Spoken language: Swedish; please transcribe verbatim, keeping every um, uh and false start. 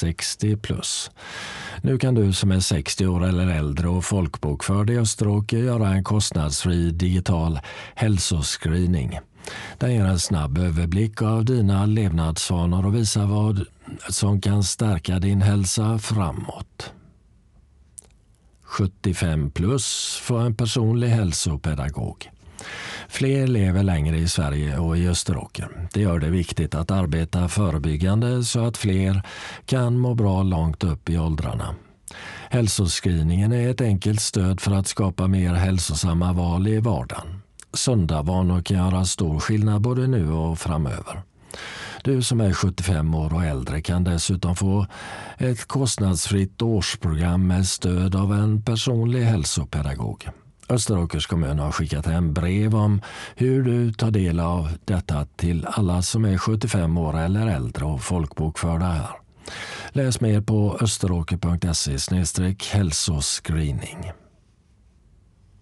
sextio plus. Nu kan du som är sextio år eller äldre och folkbokförd i Österåker göra en kostnadsfri digital hälsoscreening. Den ger en snabb överblick av dina levnadsvanor och visar vad som kan stärka din hälsa framåt. sjuttiofem plus får en personlig hälsopedagog. Fler lever längre i Sverige och i Österåker. Det gör det viktigt att arbeta förebyggande så att fler kan må bra långt upp i åldrarna. Hälsoscreeningen är ett enkelt stöd för att skapa mer hälsosamma val i vardagen. Sunda vanor kan göra stor skillnad både nu och framöver. Du som är sjuttiofem år och äldre kan dessutom få ett kostnadsfritt årsprogram med stöd av en personlig hälsopedagog. Österåkers kommun har skickat en brev om hur du tar del av detta till alla som är sjuttiofem år eller äldre och folkbokförda här. Läs mer på österåker punkt se slash hälsoscreening.